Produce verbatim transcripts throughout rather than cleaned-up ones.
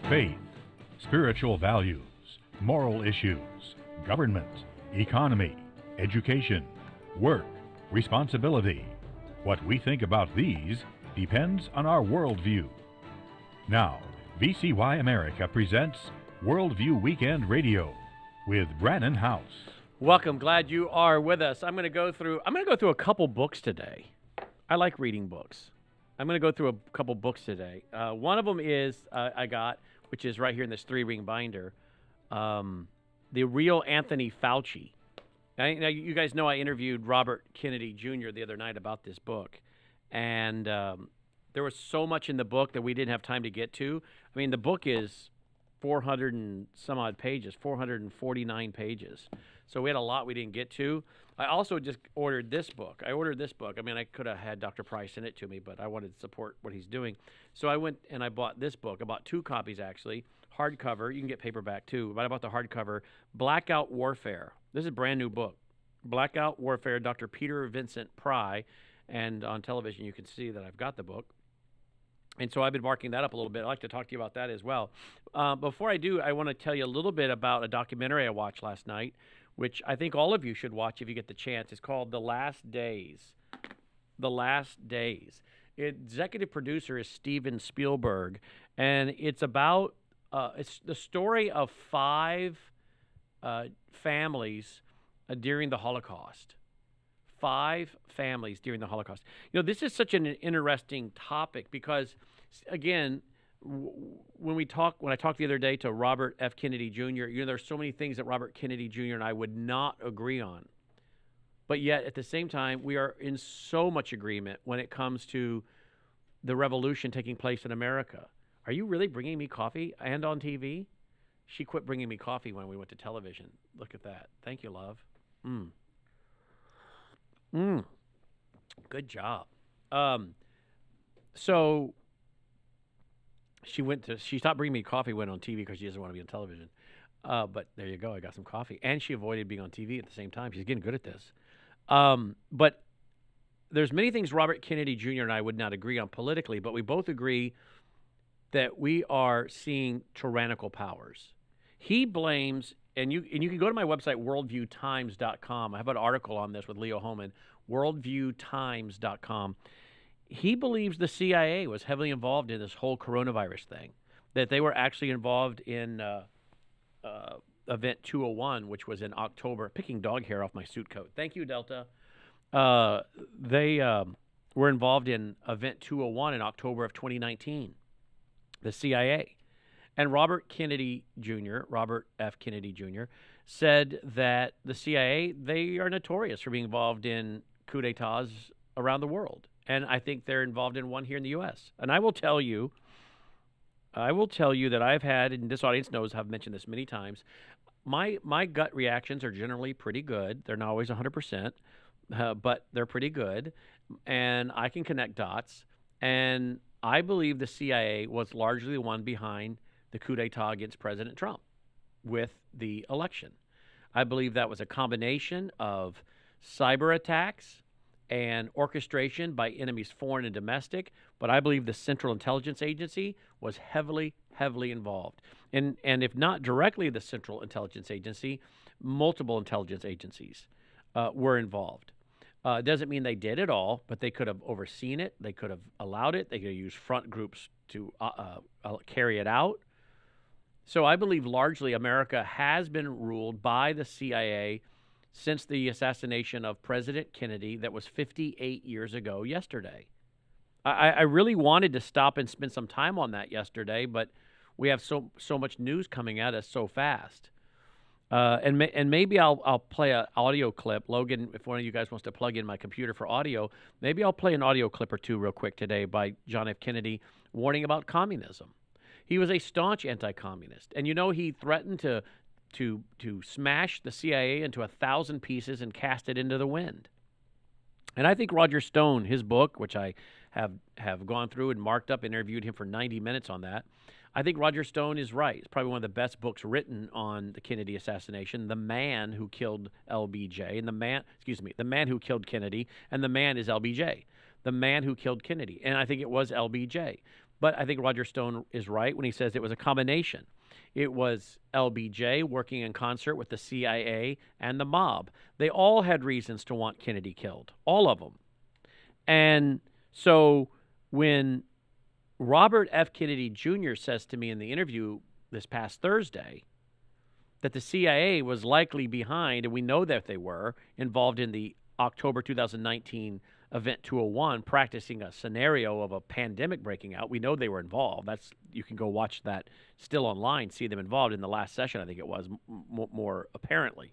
faith, spiritual values, moral issues, government, economy, education, work, responsibility. What we think about these depends on our worldview. Now, V C Y America presents Worldview Weekend Radio with Brannon House. Welcome. Glad you are with us. I'm going to go through I'm going to go through a couple books today. I like reading books. I'm going to go through a couple books today. Uh, one of them is uh, I got, which is right here in this three-ring binder, um, The Real Anthony Fauci. Now, now, you guys know I interviewed Robert Kennedy Junior the other night about this book, and um, there was so much in the book that we didn't have time to get to. I mean, the book is four hundred and some odd pages, four hundred forty-nine pages. So we had a lot we didn't get to. I also just ordered this book. I ordered this book. I mean, I could have had Doctor Price send it to me, but I wanted to support what he's doing. So I went and I bought this book. I bought two copies, actually, hardcover. You can get paperback, too, but I bought the hardcover, Blackout Warfare. This is a brand new book. Blackout Warfare, Doctor Peter Vincent Pry. And on television, you can see that I've got the book. And so I've been marking that up a little bit. I'd like to talk to you about that as well. Uh, before I do, I want to tell you a little bit about a documentary I watched last night, which I think all of you should watch if you get the chance. It's called The Last Days. The Last Days. Executive producer is Steven Spielberg, and it's about uh, it's the story of five uh, families uh, during the Holocaust. Five families during the Holocaust. You know, this is such an interesting topic because, again, w- when we talk, when I talked the other day to Robert F. Kennedy Junior, you know, there's so many things that Robert Kennedy Junior and I would not agree on. But yet, at the same time, we are in so much agreement when it comes to the revolution taking place in America. Are you really bringing me coffee and on T V? She quit bringing me coffee when we went to television. Look at that. Thank you, love. Mm. Mm. Good job. Um, so she went to, she stopped bringing me coffee, went on T V because she doesn't want to be on television. Uh, but there you go. I got some coffee. And she avoided being on T V at the same time. She's getting good at this. Um, but there's many things Robert Kennedy Junior and I would not agree on politically, but we both agree that we are seeing tyrannical powers. He blames, and you and you can go to my website, worldview times dot com. I have an article on this with Leo Hohmann, worldview times dot com. He believes the C I A was heavily involved in this whole coronavirus thing, that they were actually involved in uh, uh, Event two oh one, which was in October. Picking dog hair off my suit coat. Thank you, Delta. Uh, they um, were involved in Event two oh one in October of twenty nineteen, the C I A. And Robert Kennedy Junior, Robert F. Kennedy Junior, said that the C I A, they are notorious for being involved in coups d'etats around the world. And I think they're involved in one here in the U S. And I will tell you, I will tell you that I've had, and this audience knows I've mentioned this many times, my my gut reactions are generally pretty good. They're not always one hundred percent, uh, but they're pretty good. And I can connect dots. And I believe the C I A was largely the one behind the coup d'etat against President Trump with the election. I believe that was a combination of cyber attacks and orchestration by enemies foreign and domestic, but I believe the Central Intelligence Agency was heavily, heavily involved. And, and if not directly the Central Intelligence Agency, multiple intelligence agencies uh, were involved. Uh, it doesn't mean they did it all, but they could have overseen it. They could have allowed it. They could have used front groups to uh, uh, carry it out. So I believe largely America has been ruled by the C I A since the assassination of President Kennedy that was fifty-eight years ago yesterday. I, I really wanted to stop and spend some time on that yesterday, but we have so so much news coming at us so fast. Uh, and ma- and maybe I'll I'll play an audio clip. Logan, if one of you guys wants to plug in my computer for audio, maybe I'll play an audio clip or two real quick today by John F. Kennedy warning about communism. He was a staunch anti-communist, and you know he threatened to to to smash the C I A into a thousand pieces and cast it into the wind. And I think Roger Stone, his book, which I have have gone through and marked up, interviewed him for ninety minutes on that. I think Roger Stone is right. It's probably one of the best books written on the Kennedy assassination. The man who killed L B J, and the man, excuse me, the man who killed Kennedy, and the man is L B J. the man who killed Kennedy. And I think it was L B J. But I think Roger Stone is right when he says it was a combination. It was L B J working in concert with the C I A and the mob. They all had reasons to want Kennedy killed, all of them. And so when Robert F. Kennedy Junior says to me in the interview this past Thursday that the C I A was likely behind, and we know that they were, involved in the October two thousand nineteen Event two oh one, practicing a scenario of a pandemic breaking out. We know they were involved. That's you can go watch that still online, see them involved in the last session, I think it was, m- more apparently,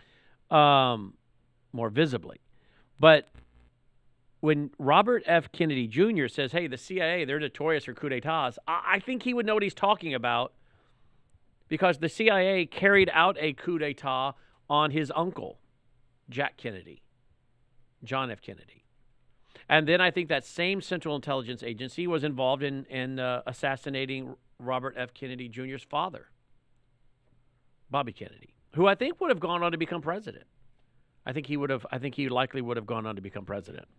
um, more visibly. But when Robert F. Kennedy Junior says, hey, the C I A, they're notorious for coup d'etats, I, I think he would know what he's talking about because the C I A carried out a coup d'etat on his uncle, Jack Kennedy, John F. Kennedy. And then I think that same Central Intelligence Agency was involved in, in uh, assassinating Robert F. Kennedy Junior's father, Bobby Kennedy, who I think would have gone on to become president. I think he would have, I think he likely would have gone on to become president.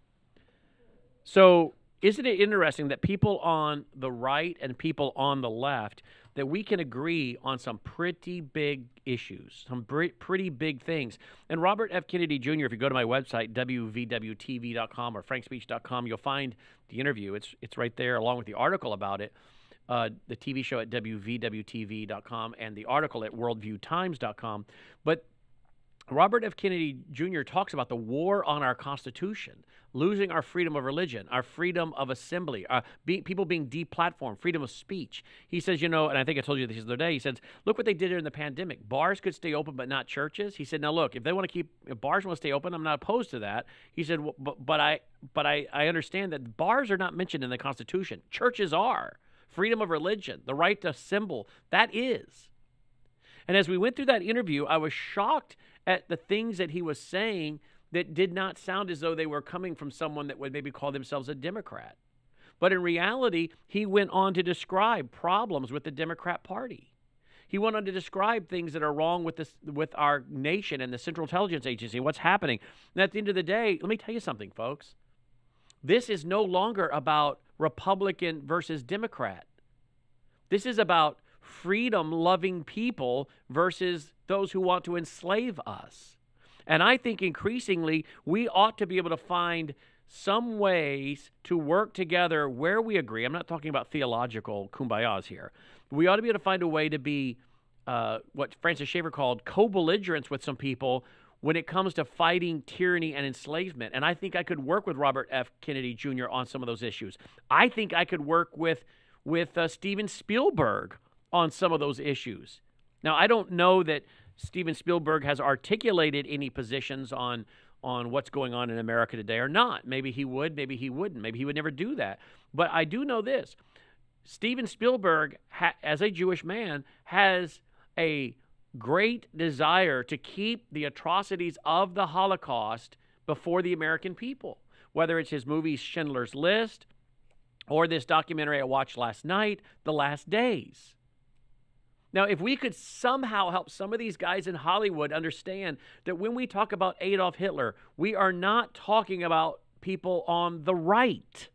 So isn't it interesting that people on the right and people on the left, that we can agree on some pretty big issues, some pretty big things. And Robert F. Kennedy Junior, if you go to my website, W V W T V dot com or frank speech dot com, you'll find the interview. It's it's right there along with the article about it, uh, the T V show at W V W T V dot com and the article at worldview times dot com. But Robert F. Kennedy Junior talks about the war on our Constitution, losing our freedom of religion, our freedom of assembly, uh, be, people being deplatformed, freedom of speech. He says, you know, and I think I told you this the other day, he says, look what they did during the pandemic. Bars could stay open, but not churches. He said, now look, if they want to keep, if bars want to stay open, I'm not opposed to that. He said, well, but, but, I, but I, I understand that bars are not mentioned in the Constitution. Churches are. Freedom of religion, the right to assemble, that is. And as we went through that interview, I was shocked at the things that he was saying that did not sound as though they were coming from someone that would maybe call themselves a Democrat. But in reality, he went on to describe problems with the Democrat Party. He went on to describe things that are wrong with this, with our nation and the Central Intelligence Agency, what's happening. And at the end of the day, let me tell you something, folks. This is no longer about Republican versus Democrat. This is about freedom-loving people versus those who want to enslave us. And I think increasingly we ought to be able to find some ways to work together where we agree. I'm not talking about theological kumbayas here. We ought to be able to find a way to be uh, what Francis Schaeffer called co-belligerents with some people when it comes to fighting tyranny and enslavement. And I think I could work with Robert F. Kennedy Junior on some of those issues. I think I could work with, with uh, Steven Spielberg on some of those issues. Now, I don't know that Steven Spielberg has articulated any positions on on what's going on in America today or not. Maybe he would, maybe he wouldn't. Maybe he would never do that. But I do know this. Steven Spielberg, ha- as a Jewish man, has a great desire to keep the atrocities of the Holocaust before the American people, whether it's his movie Schindler's List or this documentary I watched last night, The Last Days. Now, if we could somehow help some of these guys in Hollywood understand that when we talk about Adolf Hitler, we are not talking about people on the right.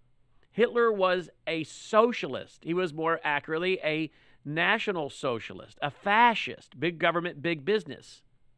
Hitler was a socialist. He was more accurately a national socialist, a fascist, big government, big business.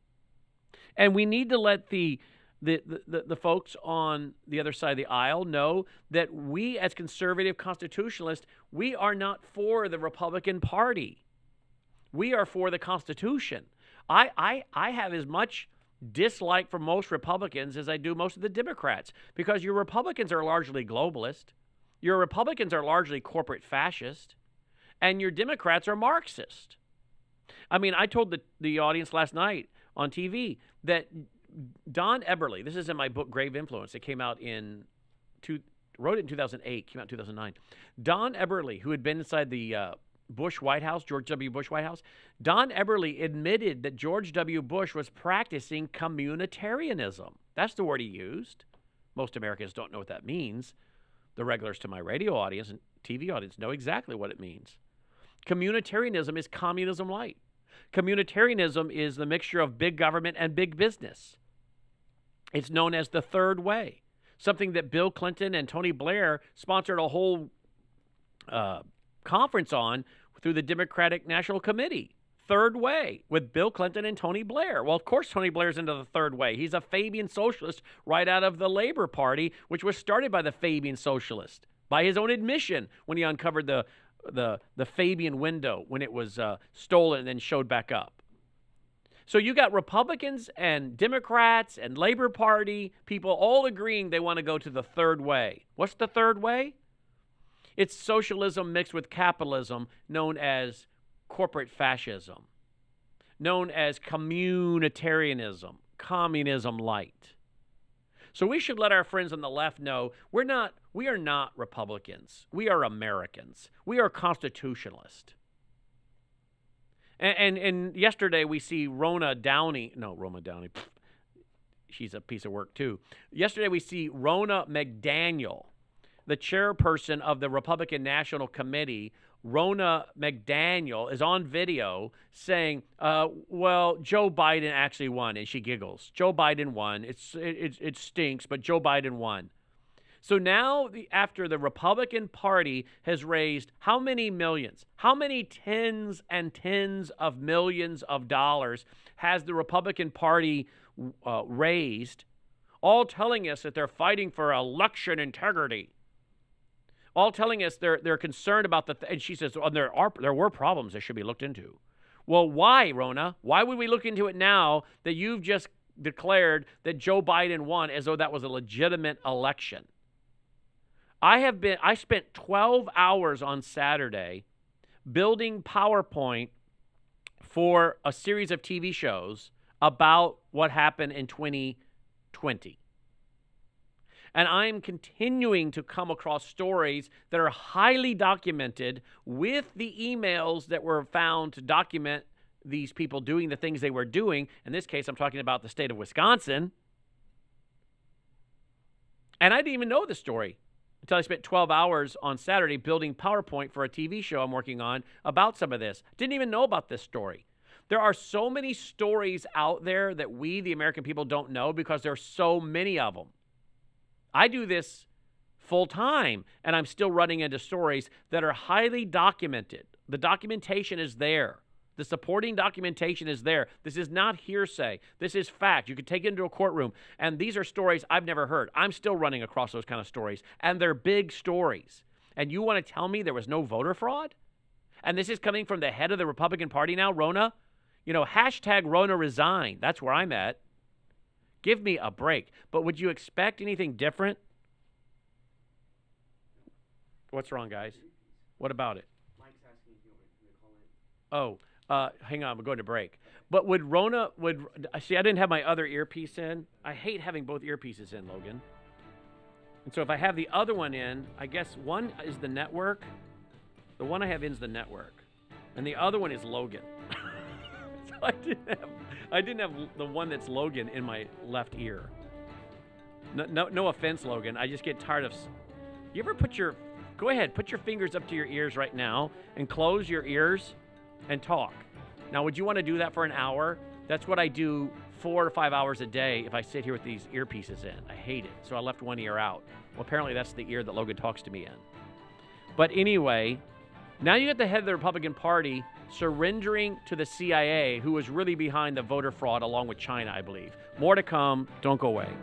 And we need to let the The, the, the folks on the other side of the aisle know that we as conservative constitutionalists, we are not for the Republican Party. We are for the Constitution. I, I, I have as much dislike for most Republicans as I do most of the Democrats because your Republicans are largely globalist. Your Republicans are largely corporate fascist. And your Democrats are Marxist. I mean, I told the, the audience last night on T V that Don Eberle, this is in my book, Grave Influence. It came out in, two, wrote it in two thousand eight, came out in two thousand nine. Don Eberle, who had been inside the uh, Bush White House, George W. Bush White House, Don Eberle admitted that George W. Bush was practicing communitarianism. That's the word he used. Most Americans don't know what that means. The regulars to my radio audience and T V audience know exactly what it means. Communitarianism is communism light. Communitarianism is the mixture of big government and big business. It's known as the third way. something that Bill Clinton and Tony Blair sponsored a whole uh, conference on through the Democratic National Committee. Third way with Bill Clinton and Tony Blair. Well, of course, Tony Blair's into the third way. He's a Fabian socialist right out of the Labor Party, which was started by the Fabian socialist, by his own admission when he uncovered the the the Fabian window when it was uh, stolen and then showed back up. So you got Republicans and Democrats and Labor Party people all agreeing they want to go to the third way. What's the third way? It's socialism mixed with capitalism, known as corporate fascism, known as communitarianism, communism light. So we should let our friends on the left know we're not, we are not Republicans. We are Americans. We are constitutionalists. And, and, and yesterday we see Rona Downey, no, Roma Downey, pff, she's a piece of work too. Yesterday we see Rona McDaniel, the chairperson of the Republican National Committee. Rona McDaniel is on video saying, uh, well, Joe Biden actually won, and she giggles. Joe Biden won. It's, it, it, it stinks, but Joe Biden won. So now, the, after the Republican Party has raised how many millions, how many tens and tens of millions of dollars has the Republican Party uh, raised, all telling us that they're fighting for election integrity, all telling us they're they're concerned about the, th- and she says, oh, there are there were problems that should be looked into. Well, why, Rona? Why would we look into it now that you've just declared that Joe Biden won as though that was a legitimate election? I have been, I spent twelve hours on Saturday building PowerPoint for a series of T V shows about what happened in twenty twenty. And I'm continuing to come across stories that are highly documented with the emails that were found to document these people doing the things they were doing. In this case, I'm talking about the state of Wisconsin. And I didn't even know the story until I spent twelve hours on Saturday building PowerPoint for a T V show I'm working on about some of this. Didn't even know about this story. There are so many stories out there that we, the American people, don't know because there are so many of them. I do this full time, and I'm still running into stories that are highly documented. The documentation is there. The supporting documentation is there. This is not hearsay. This is fact. You could take it into a courtroom, and these are stories I've never heard. I'm still running across those kind of stories, and they're big stories. And you want to tell me there was no voter fraud? And this is coming from the head of the Republican Party now, Rona? You know, hashtag Rona resign. That's where I'm at. Give me a break. But would you expect anything different? What's wrong, guys? What about it? Mike's asking if you want me to call in. Oh, uh, hang on. We're going to break. But would Rona, would, see, I didn't have my other earpiece in. I hate having both earpieces in, Logan. And so if I have the other one in, I guess one is the network. The one I have in is the network. And the other one is Logan. So I didn't have, I didn't have the one that's Logan in my left ear. No, no, no offense, Logan. I just get tired of. You ever put your, go ahead, put your fingers up to your ears right now and close your ears and talk. Now, would you want to do that for an hour? That's what I do four or five hours a day if I sit here with these earpieces in. I hate it. So I left one ear out. Well, apparently that's the ear that Logan talks to me in. But anyway, now you got the head of the Republican Party surrendering to the C I A, who was really behind the voter fraud along with China, I believe. More to come. Don't go away.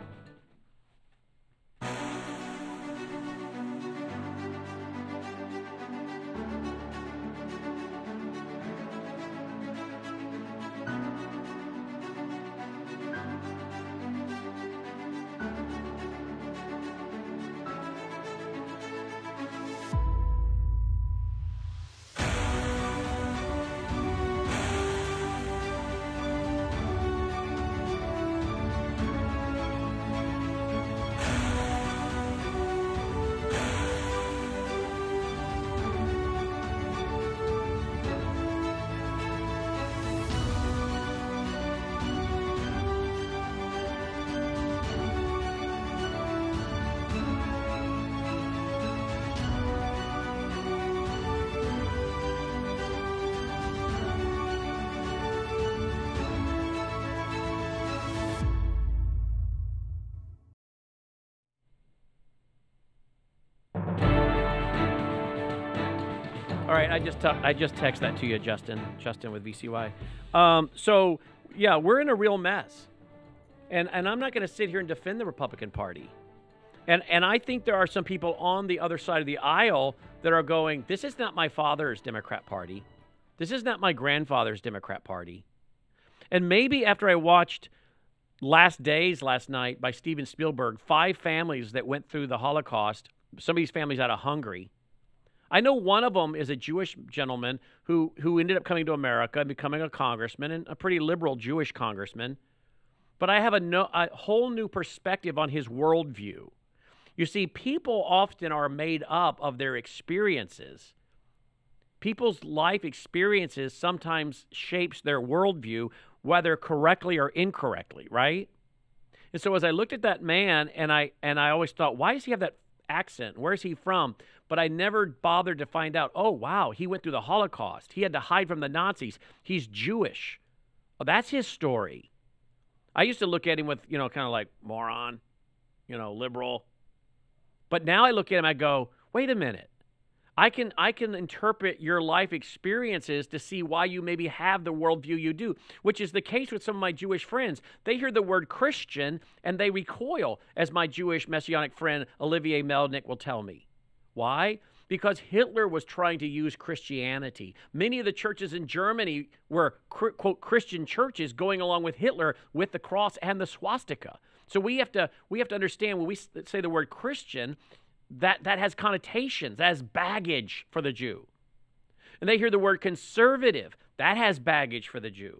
All right, I just t- I just text that to you, Justin. Justin with V C Y. Um, so yeah, we're in a real mess, and and I'm not going to sit here and defend the Republican Party, and and I think there are some people on the other side of the aisle that are going, this is not my father's Democrat Party, this is not my grandfather's Democrat Party, and maybe after I watched Last Days last night by Steven Spielberg, five families that went through the Holocaust, some of these families out of Hungary. I know one of them is a Jewish gentleman who, who ended up coming to America and becoming a congressman, and a pretty liberal Jewish congressman. But I have a, no, a whole new perspective on his worldview. You see, people often are made up of their experiences. People's life experiences sometimes shapes their worldview, whether correctly or incorrectly, right? And so as I looked at that man, and I and I always thought, why does he have that accent? Where is he from? But I never bothered to find out, oh, wow, he went through the Holocaust. He had to hide from the Nazis. He's Jewish. Well, that's his story. I used to look at him with, you know, kind of like moron, you know, liberal. But now I look at him, I go, wait a minute. I can I can interpret your life experiences to see why you maybe have the worldview you do, which is the case with some of my Jewish friends. They hear the word Christian and they recoil, as my Jewish Messianic friend Olivier Melnick will tell me. Why? Because Hitler was trying to use Christianity. Many of the churches in Germany were, quote, Christian churches going along with Hitler with the cross and the swastika. So we have to we have to understand when we say the word Christian, that, that has connotations, that has baggage for the Jew. And they hear the word conservative, that has baggage for the Jew.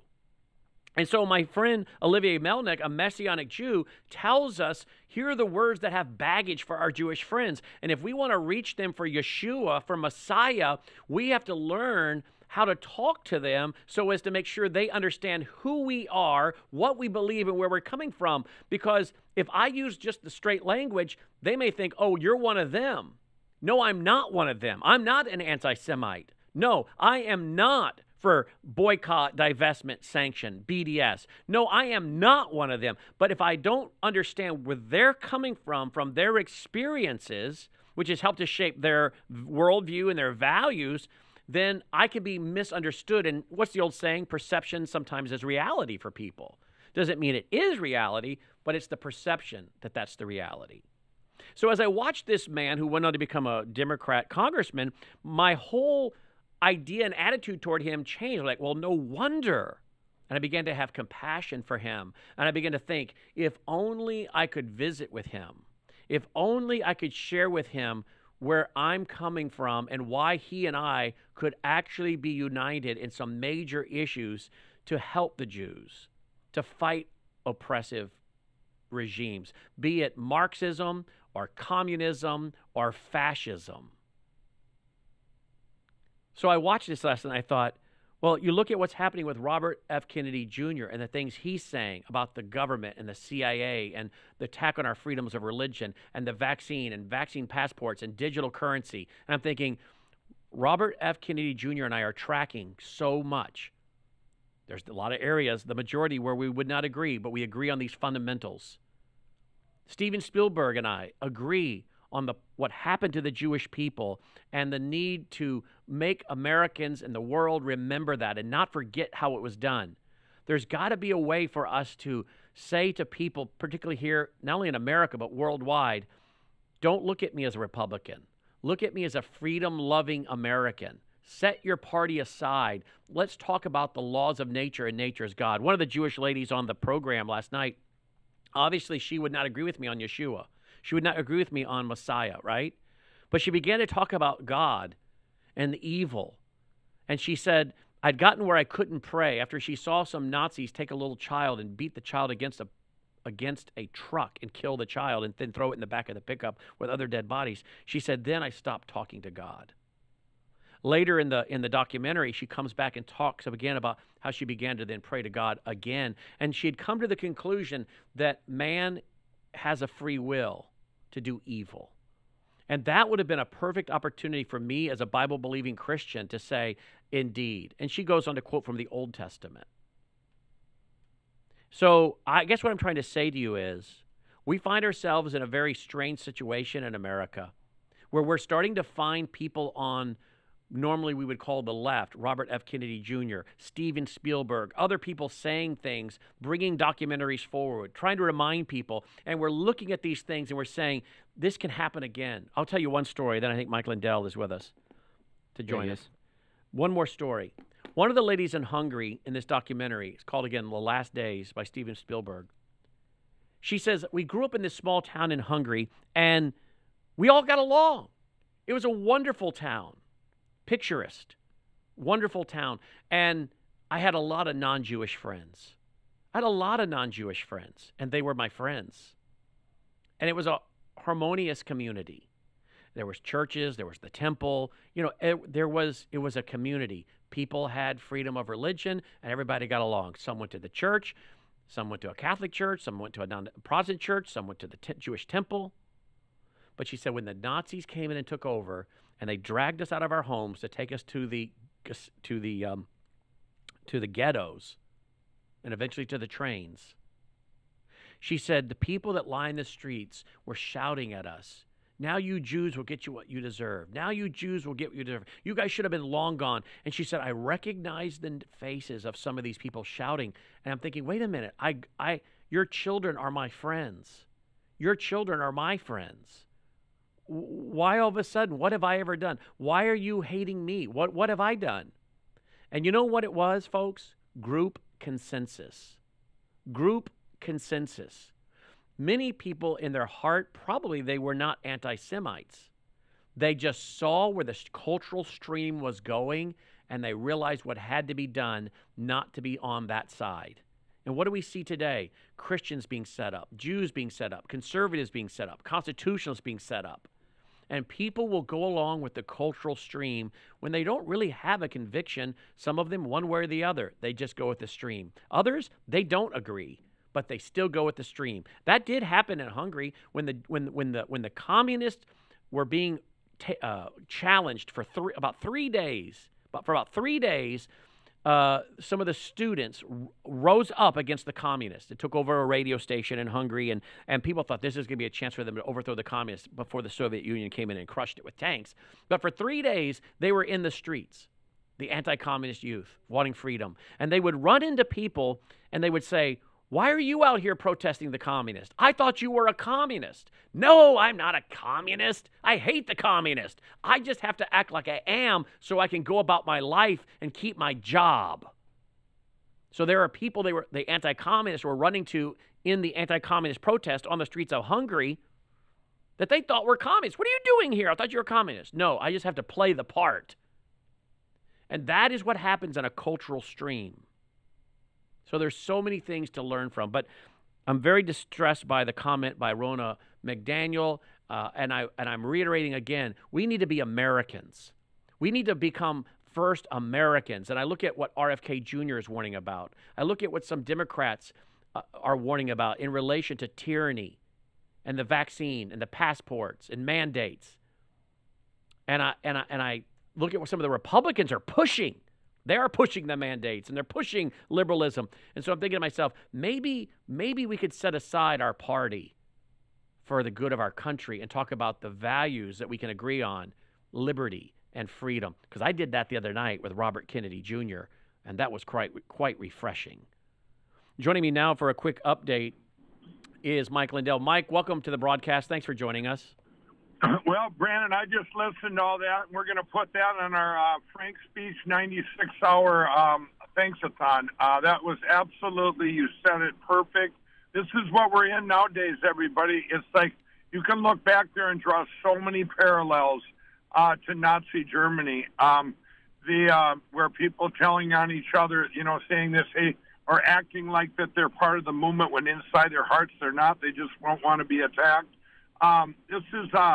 And so my friend Olivier Melnick, a Messianic Jew, tells us, here are the words that have baggage for our Jewish friends. And if we want to reach them for Yeshua, for Messiah, we have to learn how to talk to them so as to make sure they understand who we are, what we believe, and where we're coming from. Because if I use just the straight language, they may think, oh, you're one of them. No, I'm not one of them. I'm not an anti-Semite. No, I am not for boycott, divestment, sanction, B D S. No, I am not one of them. But if I don't understand where they're coming from, from their experiences, which has helped to shape their worldview and their values, then I can be misunderstood. And what's the old saying? Perception sometimes is reality for people. Doesn't mean it is reality, but it's the perception that that's the reality. So as I watched this man who went on to become a Democrat congressman, my whole idea and attitude toward him changed. Like, well, no wonder. And I began to have compassion for him. And I began to think, if only I could visit with him. If only I could share with him where I'm coming from and why he and I could actually be united in some major issues to help the Jews, to fight oppressive regimes, be it Marxism or communism or fascism. So I watched this lesson and I thought, well, you look at what's happening with Robert F. Kennedy Junior and the things he's saying about the government and the C I A and the attack on our freedoms of religion and the vaccine and vaccine passports and digital currency. And I'm thinking, Robert F. Kennedy Junior and I are tracking so much. There's a lot of areas, the majority where we would not agree, but we agree on these fundamentals. Steven Spielberg and I agree on the what happened to the Jewish people and the need to make Americans and the world remember that and not forget how it was done. There's got to be a way for us to say to people, particularly here, not only in America, but worldwide, don't look at me as a Republican. Look at me as a freedom-loving American. Set your party aside. Let's talk about the laws of nature and nature's God. One of the Jewish ladies on the program last night, obviously she would not agree with me on Yeshua. She would not agree with me on Messiah, right? But she began to talk about God and the evil. And she said, I'd gotten where I couldn't pray after she saw some Nazis take a little child and beat the child against a against a truck and kill the child and then throw it in the back of the pickup with other dead bodies. She said, then I stopped talking to God. Later in the in the documentary, she comes back and talks again about how she began to then pray to God again. And she had come to the conclusion that man has a free will to do evil. And that would have been a perfect opportunity for me as a Bible-believing Christian to say, indeed. And she goes on to quote from the Old Testament. So I guess what I'm trying to say to you is we find ourselves in a very strange situation in America where we're starting to find people on normally we would call the left, Robert F. Kennedy Junior, Steven Spielberg, other people saying things, bringing documentaries forward, trying to remind people. And we're looking at these things and we're saying, this can happen again. I'll tell you one story, then I think Mike Lindell is with us to join us. One more story. One of the ladies in Hungary in this documentary, it's called, again, The Last Days by Steven Spielberg. She says, we grew up in this small town in Hungary, and we all got along. It was a wonderful town, picturesque, wonderful town. And I had a lot of non-Jewish friends. I had a lot of non-Jewish friends, and they were my friends. And it was a harmonious community. There was churches, there was the temple. You know, it, there was, it was a community. People had freedom of religion, and everybody got along. Some went to the church, some went to a Catholic church, some went to a non-Protestant church, some went to the t- Jewish temple. But she said when the Nazis came in and took over, and they dragged us out of our homes to take us to the to the um, to the ghettos, and eventually to the trains, she said the people that lined the streets were shouting at us, now you Jews will get you what you deserve. Now you Jews will get what you deserve. You guys should have been long gone. And she said, I recognized the faces of some of these people shouting. And I'm thinking, wait a minute. I, I, your children are my friends. Your children are my friends. Why all of a sudden? What have I ever done? Why are you hating me? What, what have I done? And you know what it was, folks? Group consensus. Group consensus. Many people in their heart, probably they were not anti-Semites. They just saw where the cultural stream was going, and they realized what had to be done not to be on that side. And what do we see today? Christians being set up, Jews being set up, conservatives being set up, constitutionalists being set up. And people will go along with the cultural stream when they don't really have a conviction, some of them one way or the other. They just go with the stream. Others, they don't agree, but they still go with the stream. That did happen in Hungary when the when when the when the communists were being t- uh, challenged for three, about three days. But for about three days, uh, some of the students r- rose up against the communists. It took over a radio station in Hungary, and and people thought this is going to be a chance for them to overthrow the communists before the Soviet Union came in and crushed it with tanks. But for three days, they were in the streets, the anti-communist youth wanting freedom, and they would run into people and they would say, why are you out here protesting the communist? I thought you were a communist. No, I'm not a communist. I hate the communist. I just have to act like I am so I can go about my life and keep my job. So there are people they were the anti-communists were running to in the anti-communist protest on the streets of Hungary that they thought were communists. What are you doing here? I thought you were a communist. No, I just have to play the part. And that is what happens in a cultural stream. So there's so many things to learn from. But I'm very distressed by the comment by Ronna McDaniel, uh, and, I, and I'm reiterating again, we need to be Americans. We need to become first Americans. And I look at what R F K Junior is warning about. I look at what some Democrats uh, are warning about in relation to tyranny and the vaccine and the passports and mandates. And I, and I, and I look at what some of the Republicans are pushing. They are pushing the mandates, and they're pushing liberalism. And so I'm thinking to myself, maybe maybe we could set aside our party for the good of our country and talk about the values that we can agree on, liberty and freedom. Because I did that the other night with Robert Kennedy Junior, and that was quite, quite refreshing. Joining me now for a quick update is Mike Lindell. Mike, welcome to the broadcast. Thanks for joining us. Well, Brandon, I just listened to all that, and we're going to put that on our uh, Frank Speech ninety-six hour um, thanks-a-thon. Uh, that was absolutely, you said it perfect. This is what we're in nowadays, everybody. It's like you can look back there and draw so many parallels uh, to Nazi Germany, um, the uh, where people telling on each other, you know, saying this, hey, or acting like that they're part of the movement when inside their hearts they're not. They just won't want to be attacked. Um, this is... Uh,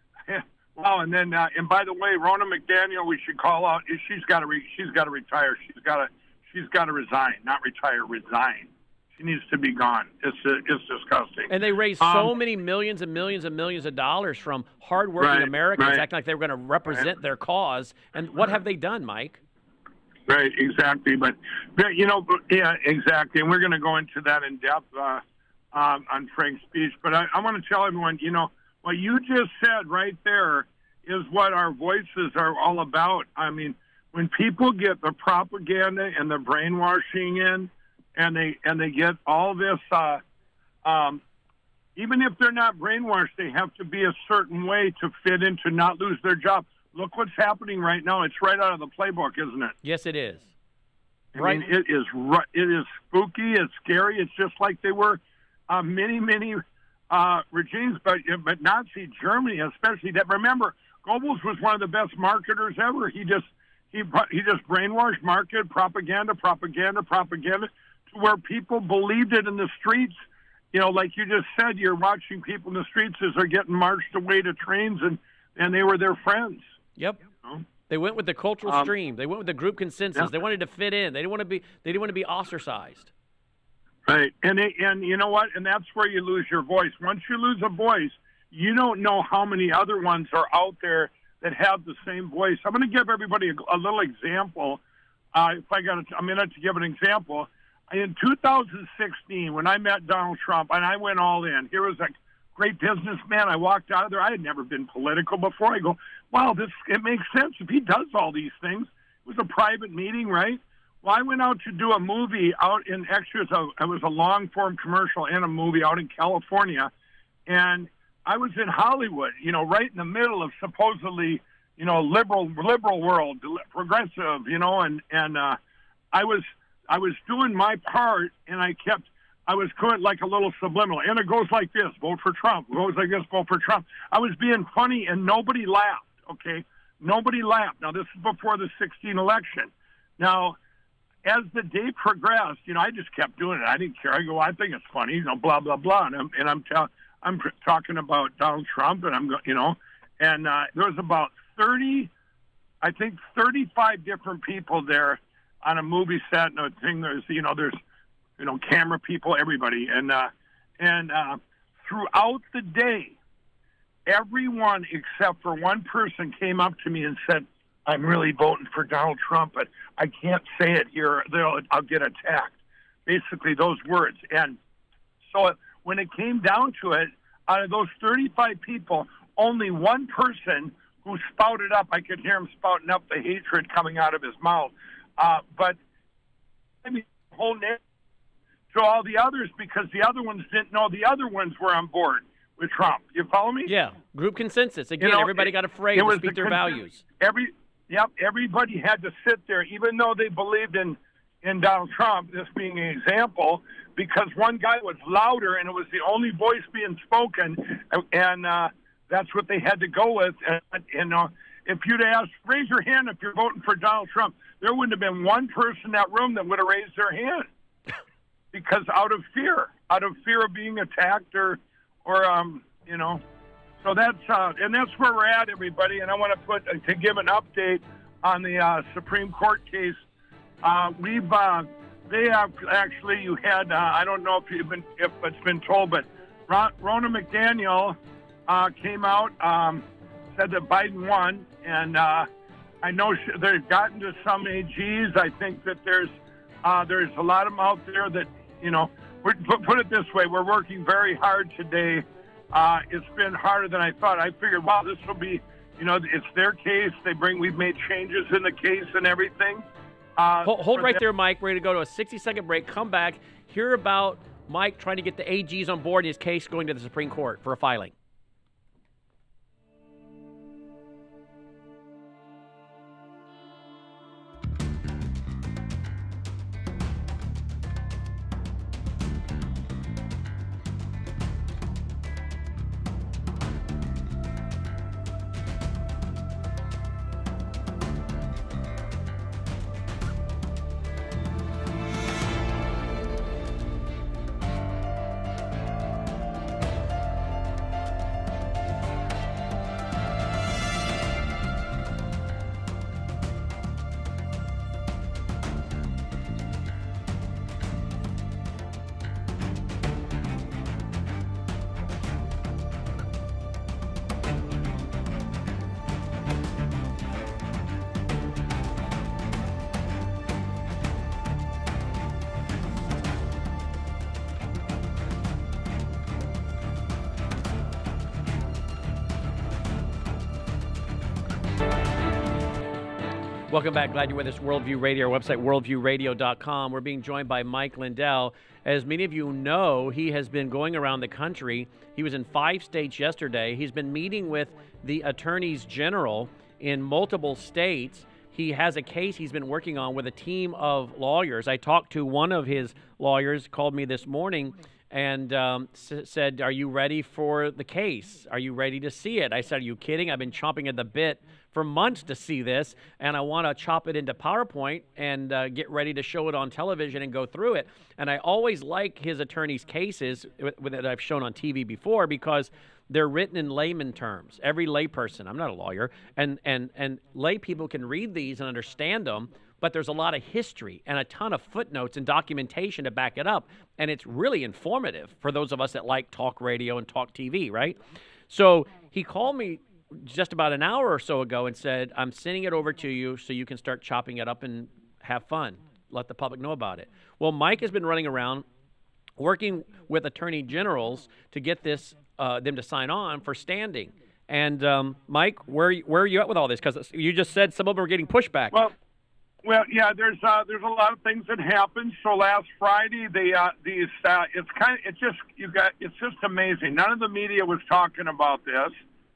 Well, and then, uh, and by the way, Ronna McDaniel, we should call out. She's got to, re, she's got to retire. She's got to, she's got to resign, not retire, resign. She needs to be gone. It's, uh, it's disgusting. And they raised um, so many millions and millions and millions of dollars from hardworking right, Americans, right. acting like they were going to represent right. their cause. And what have they done, Mike? Right, exactly. But, but you know, yeah, exactly. And we're going to go into that in depth uh, um, on Frank's speech. But I, I want to tell everyone, you know. What you just said right there is what our voices are all about. I mean, when people get the propaganda and the brainwashing in, and they and they get all this, uh, um, even if they're not brainwashed, they have to be a certain way to fit in to not lose their job. Look what's happening right now. It's right out of the playbook, isn't it? Yes, it is. I Right. mean, it is ru- it is spooky. It's scary. It's just like they were uh, many, many uh, regimes, but but Nazi Germany, especially. That remember, Goebbels was one of the best marketers ever. He just he he just brainwashed, marketed, propaganda, propaganda, propaganda, to where people believed it in the streets. You know, like you just said, you're watching people in the streets as they're getting marched away to trains, and and they were their friends. Yep. You know? They went with the cultural Um, stream. They went with the group consensus. yeah. They wanted to fit in. They didn't want to be. They didn't want to be ostracized. Right, and they, and you know what? And that's where you lose your voice. Once you lose a voice, you don't know how many other ones are out there that have the same voice. I'm going to give everybody a, a little example. Uh, if I got a, a minute to give an example, in two thousand sixteen, when I met Donald Trump, and I went all in, here was a great businessman. I walked out of there. I had never been political before. I go, wow, this it makes sense if he does all these things. It was a private meeting, right? Well, I went out to do a movie out in extras. Of, it was a long-form commercial and a movie out in California. And I was in Hollywood, you know, right in the middle of supposedly, you know, liberal liberal world, progressive, you know, and, and uh, I was I was doing my part, and I kept, I was going like a little subliminal. And it goes like this, vote for Trump. It goes like this, vote for Trump. I was being funny, and nobody laughed, okay? Nobody laughed. Now, this is before the sixteen election. Now, as the day progressed, you know, I just kept doing it. I didn't care. I go, I think it's funny, you know, blah blah blah. And I'm and I'm ta- I'm talking about Donald Trump, and I'm go, you know, and uh, there was about thirty, I think thirty-five different people there on a movie set and a thing. There's you know, there's you know, camera people, everybody, and uh, and uh, throughout the day, everyone except for one person came up to me and said, I'm really voting for Donald Trump, but I can't say it here. They'll, I'll get attacked. Basically, those words. And so when it came down to it, out of those thirty-five people, only one person who spouted up, I could hear him spouting up the hatred coming out of his mouth. Uh, but I mean, the whole nation to all the others, because the other ones didn't know the other ones were on board with Trump. You follow me? Yeah, group consensus. Again, You know, everybody it- got afraid it to was speak the their con- values. Every yep, everybody had to sit there, even though they believed in in Donald Trump, this being an example, because one guy was louder and it was the only voice being spoken, and uh, that's what they had to go with. And, and uh, if you'd asked, raise your hand if you're voting for Donald Trump, there wouldn't have been one person in that room that would have raised their hand, because out of fear, out of fear of being attacked or, or um, you know. So that's uh, and that's where we're at, everybody. And I want to put uh, to give an update on the uh, Supreme Court case. Uh, we've uh, they have actually you had uh, I don't know if you've been if it's been told, but Ron, Ronna McDaniel uh, came out um, said that Biden won, and uh, I know she, they've gotten to some A Gs. I think that there's uh, there's a lot of them out there that you know. We're, put it this way, we're working very hard today. Uh, it's been harder than I thought. I figured, wow, this will be, you know, it's their case. They bring, we've made changes in the case and everything. Uh, Hold, hold for right them- there, Mike. We're going to go to a sixty-second break. Come back. Hear about Mike trying to get the A Gs on board in his case going to the Supreme Court for a filing. Welcome back. Glad you're with us. Worldview Radio, our website, worldview radio dot com. We're being joined by Mike Lindell. As many of you know, he has been going around the country. He was in five states yesterday. He's been meeting with the attorneys general in multiple states. He has a case he's been working on with a team of lawyers. I talked to one of his lawyers, called me this morning, and um, s- said, are you ready for the case? Are you ready to see it? I said, are you kidding? I've been chomping at the bit for months to see this, and I want to chop it into PowerPoint and uh, get ready to show it on television and go through it. And I always like his attorney's cases that I've shown on T V before because they're written in layman terms. Every layperson, I'm not a lawyer, and, and, and lay people can read these and understand them, but there's a lot of history and a ton of footnotes and documentation to back it up, and it's really informative for those of us that like talk radio and talk T V, right? So he called me just about an hour or so ago and said, I'm sending it over to you so you can start chopping it up and have fun. Let the public know about it. Well, Mike has been running around working with attorney generals to get this, uh, them to sign on for standing. And um, Mike, where where are you at with all this? Because you just said some of them are getting pushback. Well, well, yeah. There's uh, there's a lot of things that happened. So last Friday, the uh, these uh, it's kind of it's just you got it's just amazing. None of the media was talking about this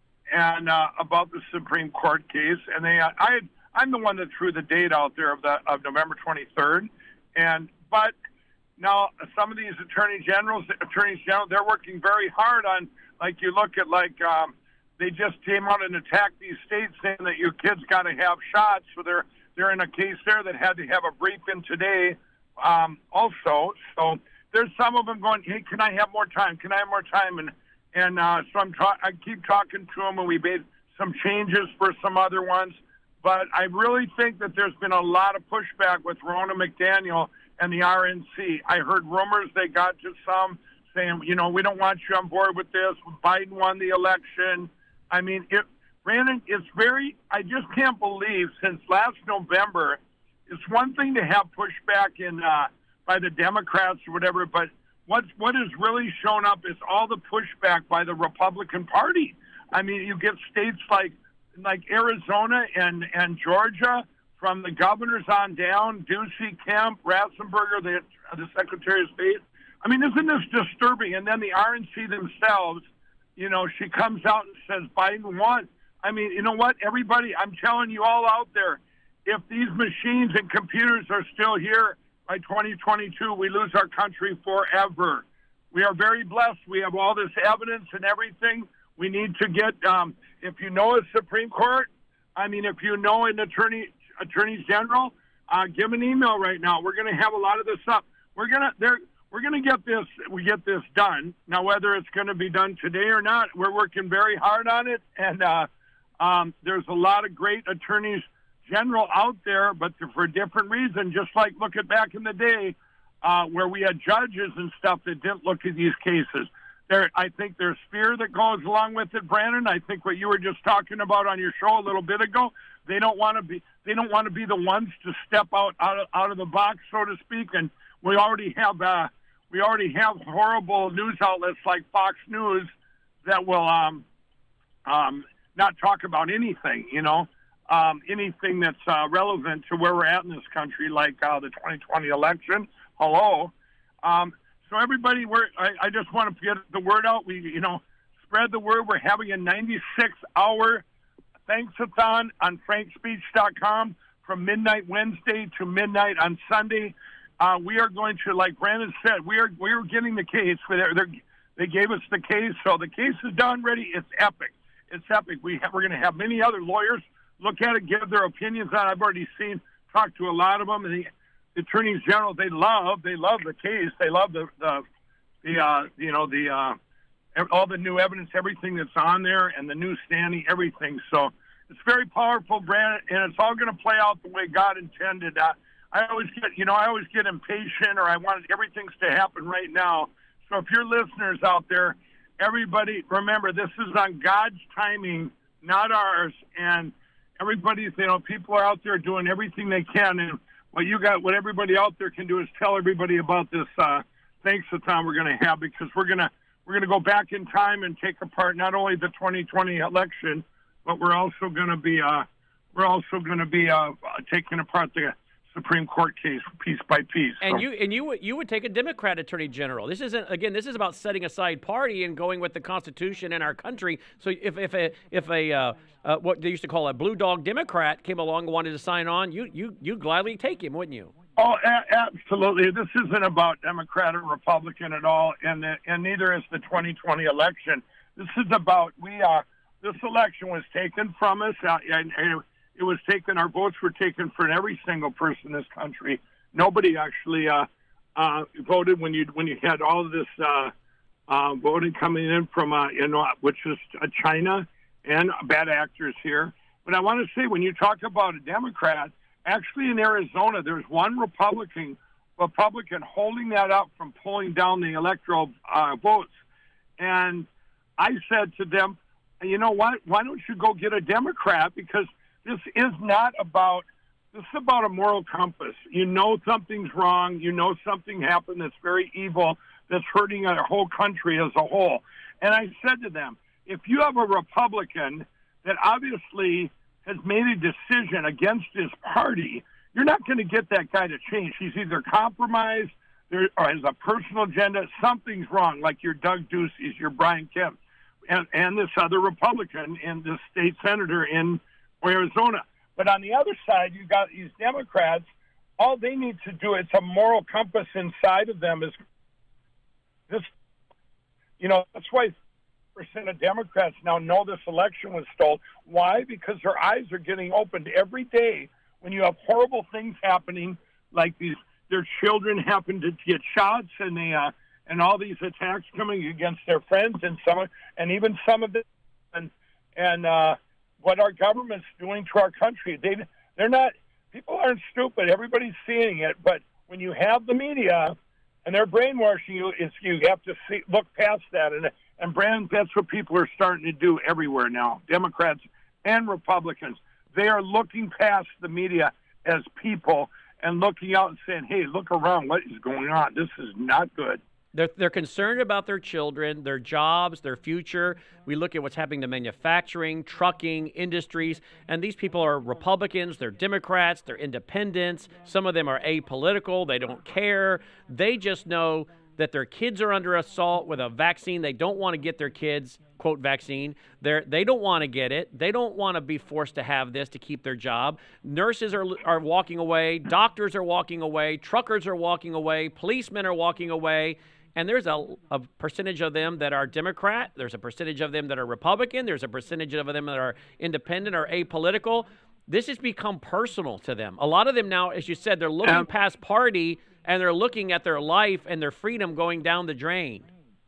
and uh, about the Supreme Court case. And they uh, I I'm the one that threw the date out there of the of November twenty-third. And but now some of these attorney generals, attorneys general, they're working very hard on. Like you look at like. Um, They just came out and attacked these states saying that your kids got to have shots. So they're they're in a case there that had to have a briefing today um, also. So there's some of them going, hey, can I have more time? Can I have more time? And and uh, so I'm ta- I keep talking to them, and we made some changes for some other ones. But I really think that there's been a lot of pushback with Ronna McDaniel and the R N C. I heard rumors they got to some saying, you know, we don't want you on board with this. Biden won the election. I mean, it, Brandon, it's very, I just can't believe since last November, it's one thing to have pushback in uh, by the Democrats or whatever, but what's, what has really shown up is all the pushback by the Republican Party. I mean, you get states like like Arizona and, and Georgia, from the governors on down, Ducey, Kemp, Ratzenberger, the, the Secretary of State. I mean, isn't this disturbing? And then the R N C themselves, you know, she comes out and says Biden won. I mean, you know what, everybody, I'm telling you all out there, if these machines and computers are still here by twenty twenty-two, we lose our country forever. We are very blessed. We have all this evidence and everything. We need to get, um, if you know a Supreme Court, I mean, if you know an attorney, attorney general, uh, give an email right now. We're going to have a lot of this up. We're going to, they're, We're going to get this. We get this done now. Whether it's going to be done today or not, we're working very hard on it. And uh, um, there's a lot of great attorneys general out there, but for different reasons. Just like look at back in the day uh, where we had judges and stuff that didn't look at these cases. There, I think there's fear that goes along with it, Brandon. I think what you were just talking about on your show a little bit ago. They don't want to be. They don't want to be the ones to step out out of, out of the box, so to speak. And we already have. Uh, We already have horrible news outlets like Fox News that will um, um, not talk about anything, you know, um, anything that's uh, relevant to where we're at in this country, like uh, the twenty twenty election. Hello. Um, so everybody, we're, I, I just want to get the word out. We, you know, spread the word. We're having a ninety-six hour thanks-a-thon on frank speech dot com from midnight Wednesday to midnight on Sunday. Uh, we are going to, like Brandon said, we are we are getting the case. They're, they're, they gave us the case, so the case is done, ready. It's epic. It's epic. We have, we're going to have many other lawyers look at it, give their opinions on it. I've already seen, talked to a lot of them, and the, the attorneys general, they love, they love the case. They love the, the, the uh, you know, the uh, all the new evidence, everything that's on there, and the new standing, everything. So it's very powerful, Brandon, and it's all going to play out the way God intended. Uh, I always get, you know, I always get impatient, or I want everything's to happen right now. So if you're listeners out there, everybody, remember, this is on God's timing, not ours. And everybody's, you know, people are out there doing everything they can. And what you got, what everybody out there can do is tell everybody about this uh, thanks-a-thon we're going to have, because we're going to we're going to go back in time and take apart not only the twenty twenty election, but we're also going to be uh, we're also going to be uh, taking apart the Supreme Court case piece by piece. And so. you and you would you would take a Democrat attorney general. This isn't again. This is about setting aside party and going with the Constitution and our country. So if if a if a uh, uh, what they used to call a blue dog Democrat came along and wanted to sign on, you you you gladly take him, wouldn't you? Oh, a- absolutely. This isn't about Democrat or Republican at all, and the, and neither is the twenty twenty election. This is about we uh this election was taken from us, uh, and, and it was taken. Our votes were taken for every single person in this country. Nobody actually uh, uh, voted when you when you had all of this uh, uh, voting coming in from uh, you know, which is uh, China and bad actors here. But I want to say, when you talk about a Democrat, actually in Arizona, there's one Republican Republican holding that up from pulling down the electoral uh, votes. And I said to them, you know what? Why don't you go get a Democrat? Because this is not about, this is about a moral compass. You know something's wrong. You know something happened that's very evil, that's hurting our whole country as a whole. And I said to them, if you have a Republican that obviously has made a decision against his party, you're not going to get that guy to change. He's either compromised there, or has a personal agenda. Something's wrong, like your Doug Ducey's, your Brian Kemp, and, and this other Republican in the state senator in Arizona. But on the other side, you got these Democrats. All they need to do, it's a moral compass inside of them, is this, you know, that's why percent of Democrats now know this election was stolen. Why? Because their eyes are getting opened every day when you have horrible things happening, like these, their children happen to get shots, and they, uh, and all these attacks coming against their friends, and some, and even some of them, and and uh, what our government's doing to our country. They, they're not. People aren't stupid. Everybody's seeing it. But when you have the media and they're brainwashing you, it's, you have to see, look past that. And and Brand, that's what people are starting to do everywhere now. Democrats and Republicans, they are looking past the media as people and looking out and saying, "Hey, look around. What is going on? This is not good." They're, they're concerned about their children, their jobs, their future. We look at what's happening to manufacturing, trucking, industries, and these people are Republicans, they're Democrats, they're independents. Some of them are apolitical. They don't care. They just know that their kids are under assault with a vaccine. They don't want to get their kids, quote, vaccine. They're, they don't want to get it. They don't want to be forced to have this to keep their job. Nurses are, are walking away. Doctors are walking away. Truckers are walking away. Policemen are walking away. And there's a, a percentage of them that are Democrat. There's a percentage of them that are Republican. There's a percentage of them that are independent or apolitical. This has become personal to them. A lot of them now, as you said, they're looking past party, and they're looking at their life and their freedom going down the drain.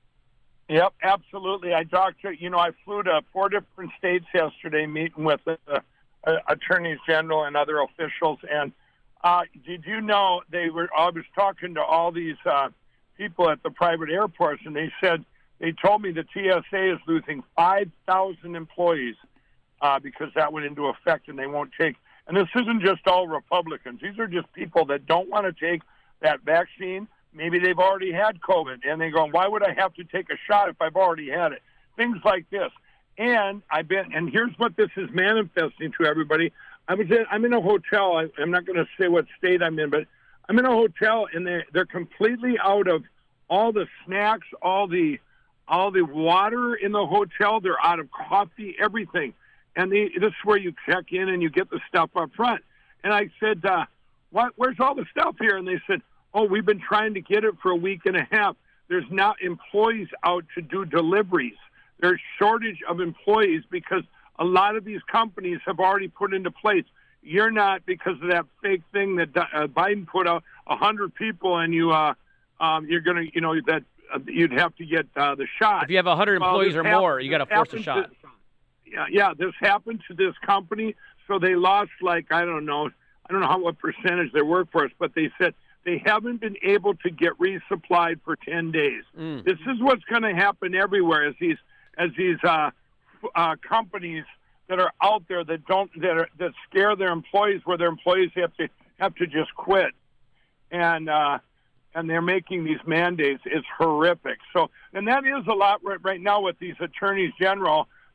Yep, absolutely. I talked to, you know, I flew to four different states yesterday meeting with uh, uh, attorneys general and other officials. And uh, did you know they were, I was talking to all these uh, people at the private airports, and they said, they told me the T S A is losing five thousand employees uh, because that went into effect, and they won't take, and this isn't just all Republicans. These are just people that don't want to take that vaccine. Maybe they've already had COVID, and they go, why would I have to take a shot if I've already had it? Things like this. And I've been, and here's what this is manifesting to everybody. I was in, I'm in a hotel. I, I'm not going to say what state I'm in, but I'm in a hotel, and they're, they're completely out of all the snacks, all the all the water in the hotel. They're out of coffee, everything. And they, this is where you check in and you get the stuff up front. And I said, uh, what, where's all the stuff here? And they said, oh, we've been trying to get it for a week and a half. There's now employees out to do deliveries. There's shortage of employees because a lot of these companies have already put into place. You're not, because of that fake thing that uh, Biden put out, one hundred people, and you, uh, um, you're going to, you know, that uh, you'd have to get uh, the shot. If you have one hundred employees well, or happened, more, you got to force a shot. To, yeah, yeah, this happened to this company, so they lost, like, I don't know, I don't know how what percentage their workforce, but they said they haven't been able to get resupplied for ten days. Mm. This is what's going to happen everywhere as these as these uh, uh, companies that are out there that don't that are, that scare their employees, where their employees have to have to just quit, and uh, and they're making these mandates. It's horrific. So, and that is a lot right, right now with these attorneys general.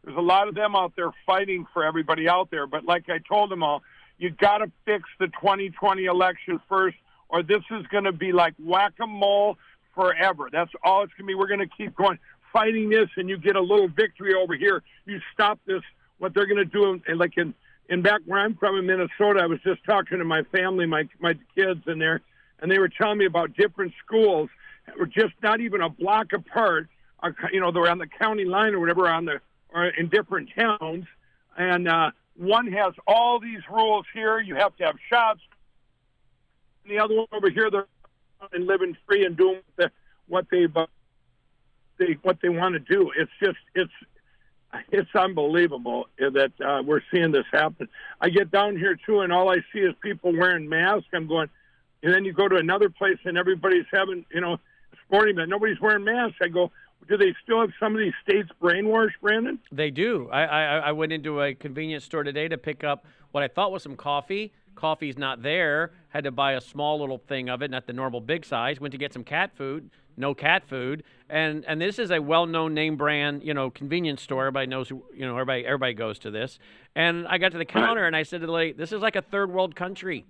There's a lot of them out there fighting for everybody out there. But like I told them all, you got to fix the twenty twenty election first, or this is going to be like whack-a-mole forever. That's all it's going to be. We're going to keep going, fighting this, and you get a little victory over here. You stop this, what they're going to do, and like in, in back where I'm from in Minnesota, I was just talking to my family, my my kids in there, and they were telling me about different schools that were just not even a block apart. Or, you know, they're on the county line or whatever, on the or in different towns, and uh, one has all these rules here. You have to have shots. And the other one over here, they're and living free and doing the, what they they what they want to do. It's just it's it's unbelievable that uh, we're seeing this happen. I get down here too, and all I see is people wearing masks. I'm going, and then you go to another place and everybody's having, you know, sporting event. Nobody's wearing masks. I go, do they still have some of these states brainwashed, Brandon? They do. I, I I went into a convenience store today to pick up what I thought was some coffee. Coffee's not there. Had to buy a small little thing of it, not the normal big size. Went to get some cat food. No cat food. And and this is a well-known name brand, you know, convenience store. Everybody knows, who, you know, everybody everybody goes to this. And I got to the counter right. and I said to the lady, "This is like a third world country."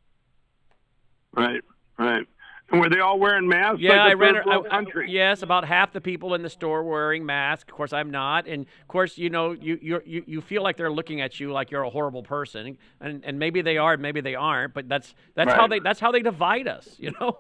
Right, right. And were they all wearing masks? Yeah, like I read. I, I, country? yes, about half the people in the store were wearing masks. Of course, I'm not, and of course, you know, you you you you feel like they're looking at you like you're a horrible person, and and maybe they are, maybe they aren't, but that's that's right. how they that's how they divide us, you know.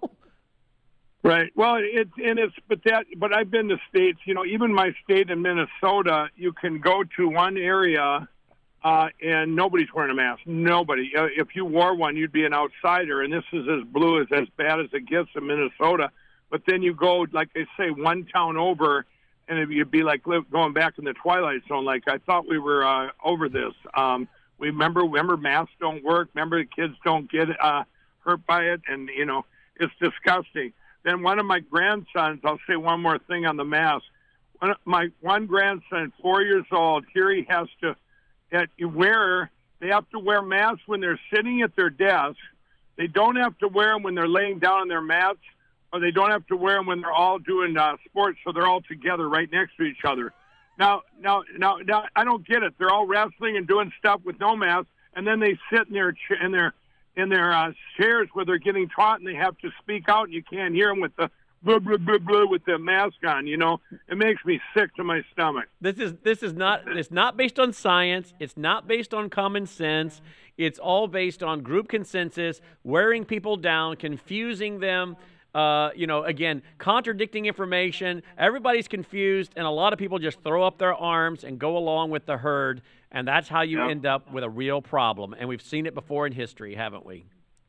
Right. Well, it's and it's but that but I've been to states. You know, even my state in Minnesota, you can go to one area. Uh, and nobody's wearing a mask. Nobody. Uh, if you wore one, you'd be an outsider. And this is as blue as as bad as it gets in Minnesota. But then you go, like they say, one town over, and you'd be like live, going back in the Twilight Zone. Like I thought we were uh, over this. Um, we remember, remember masks don't work. Remember the kids don't get uh, hurt by it, and you know it's disgusting. Then one of my grandsons, I'll say one more thing on the mask. One, my one grandson, four years old, here he has to. That you wear, they have to wear masks when they're sitting at their desk. They don't have to wear them when they're laying down on their mats, or they don't have to wear them when they're all doing uh, sports, so they're all together right next to each other. Now, now, now, now, I don't get it. They're all wrestling and doing stuff with no mask, and then they sit in their in their in their uh, chairs where they're getting taught, and they have to speak out, and you can't hear them with the blah blah blah blah with the mask on. You know, it makes me sick to my stomach. This is this is not it's not based on science. It's not based on common sense. It's all based on group consensus, wearing people down, confusing them. Uh, you know, again, contradicting information. Everybody's confused, and a lot of people just throw up their arms and go along with the herd, and that's how you Yep. end up with a real problem. And we've seen it before in history, haven't we?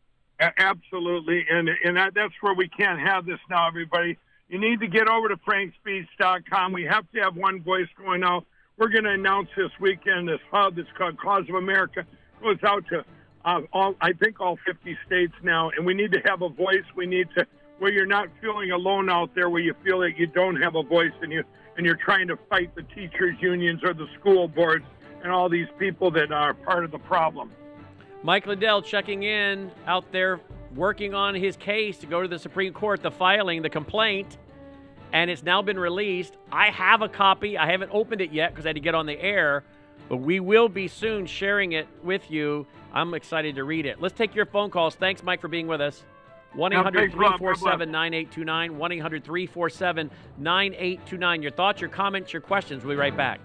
Absolutely, and and that, that's where we can't have this now, everybody. You need to get over to frank speech dot com. We have to have one voice going out. We're going to announce this weekend this hub that's called Cause of America. Goes out to uh, all, I think, all fifty states now, and we need to have a voice. We need to, where you're not feeling alone out there, where you feel that you don't have a voice, and you and you're trying to fight the teachers' unions or the school boards and all these people that are part of the problem. Mike Lindell checking in out there, working on his case to go to the Supreme Court, the filing, the complaint, and it's now been released. I have a copy. I haven't opened it yet because I had to get on the air, but we will be soon sharing it with you. I'm excited to read it. Let's take your phone calls. Thanks, Mike, for being with us. one eight hundred, three four seven, nine eight two nine, one eight hundred, three four seven, nine eight two nine. Your thoughts, your comments, your questions. We'll be right back.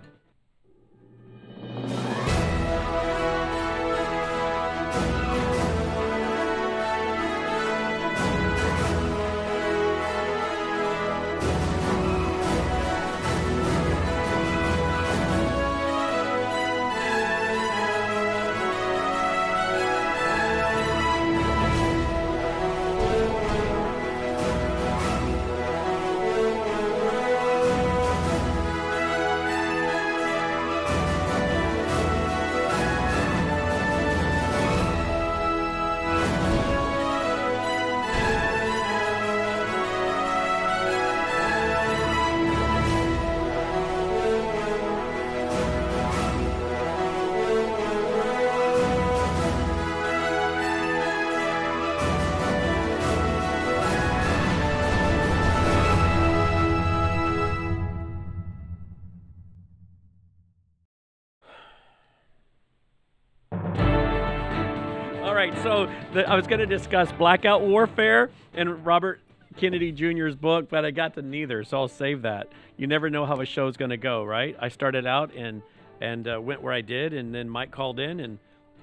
right, so the, I was going to discuss blackout warfare and Robert Kennedy Junior's book, but I got to neither, so I'll save that. You never know how a show's going to go, right? I started out and and uh, went where I did, and then Mike called in, and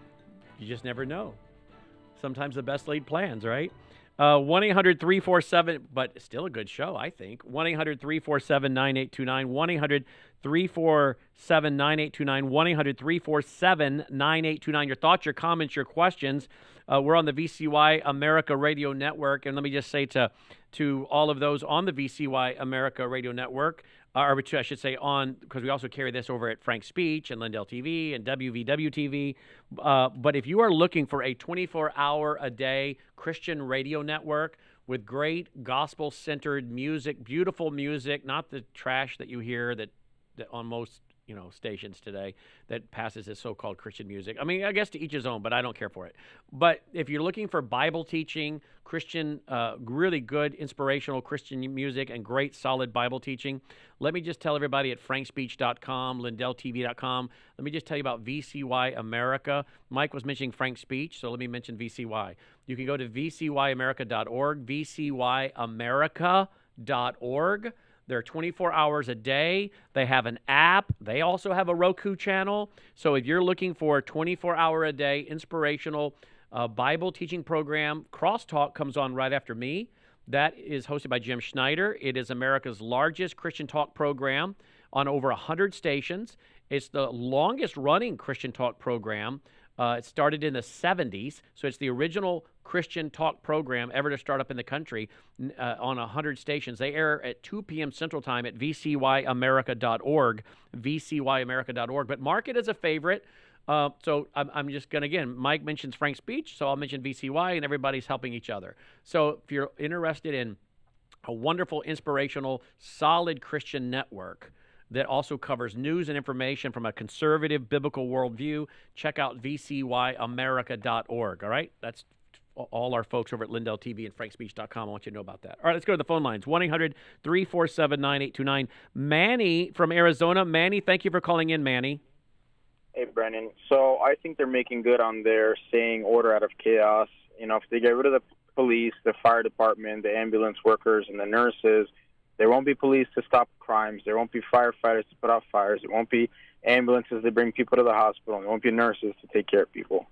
you just never know. Sometimes the best laid plans, right? Uh, one eight hundred three four seven, but still a good show, I think. one eight hundred three four seven nine eight two nine, one eight hundred three four seven nine eight two nine, one eight hundred three four seven nine eight two nine. Your thoughts, your comments, your questions. Uh, we're on the V C Y America Radio Network, and let me just say to to all of those on the V C Y America Radio Network, uh, or to, I should say on, because we also carry this over at Frank Speech and Lindell T V and W V W T V. Uh, but if you are looking for a twenty-four hour a day Christian radio network with great gospel-centered music, beautiful music, not the trash that you hear that, that on most you know, stations today that passes as so-called Christian music. I mean, I guess to each his own, but I don't care for it. But if you're looking for Bible teaching, Christian, uh, really good inspirational Christian music and great solid Bible teaching, let me just tell everybody at frank speech dot com, lindell t v dot com, let me just tell you about V C Y America. Mike was mentioning Frank Speech, so let me mention V C Y. You can go to v c y america dot org, v c y america dot org. They're twenty-four hours a day. They have an app. They also have a Roku channel. So if you're looking for a twenty-four hour a day inspirational uh, Bible teaching program, Crosstalk comes on right after me. That is hosted by Jim Schneider. It is America's largest Christian talk program on over one hundred stations. It's the longest running Christian talk program. Uh, it started in the seventies, so it's the original Christian talk program ever to start up in the country uh, on one hundred stations. They air at two p.m. Central Time at v c y america dot org, v c y america dot org. But mark it as a favorite. Uh, so I'm, I'm just going to, again, Mike mentions Frank Speech, so I'll mention V C Y, and everybody's helping each other. So if you're interested in a wonderful, inspirational, solid Christian network that also covers news and information from a conservative biblical worldview, check out v c y america dot org, all right? That's all our folks over at Lindell T V and frank speech dot com. I want you to know about that. All right, let's go to the phone lines. one eight hundred three four seven nine eight two nine. Manny from Arizona. Manny, thank you for calling in, Manny. Hey, Brennan. So I think they're making good on their saying order out of chaos. You know, if they get rid of the police, the fire department, the ambulance workers, and the nurses, there won't be police to stop crimes. There won't be firefighters to put out fires. There won't be ambulances to bring people to the hospital. There won't be nurses to take care of people.